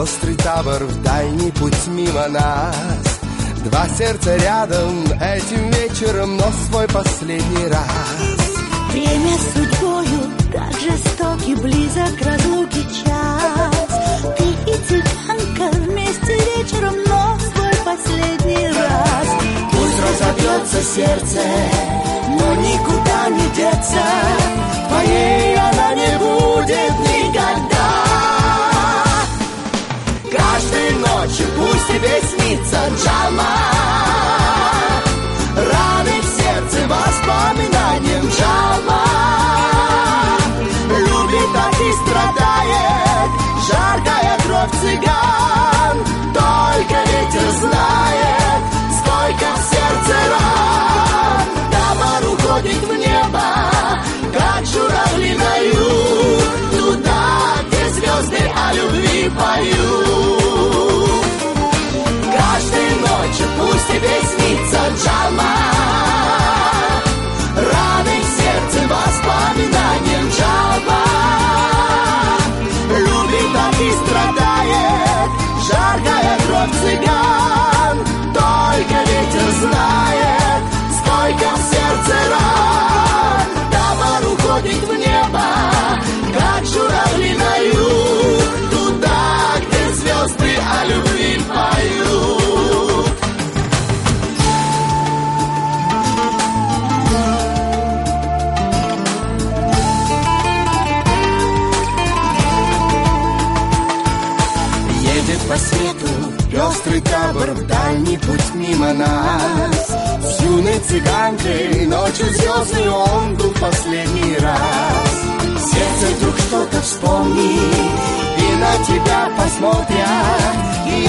Пестрый табор в дальний путь мимо нас. Два сердца рядом этим вечером, но свой последний раз. Время с судьбою так жесток и близок разлуки час. Ты и цыганка вместе вечером, но свой последний раз. Пусть разобьется сердце, но никуда не деться. Твоей она не будет никогда. Каждой ночью пусть тебе снится Джалма. Раны в сердце воспоминанием Джалма. Любит, так и страдает жаркая кровь цыган. Только ветер знает, сколько в сердце ран. Табор уходит в небо, как журавли на юг, туда, где звезды о любви поют. Каждой ночью пусть тебе снится Джалма. Раны в сердце воспоминанием Джалма. Любит, так и страдает жаркая кровь цыган. Только ветер знает, сколько в сердце ран. Табор уходит в небо, как журавли на юг, туда, где звезды о любви поют. Едет по свету пестрый табор в дальний путь мимо нас. С юной цыганкой ночью звездный он был последний раз. Сердце вдруг что-то вспомнит, и на тебя посмотрят, и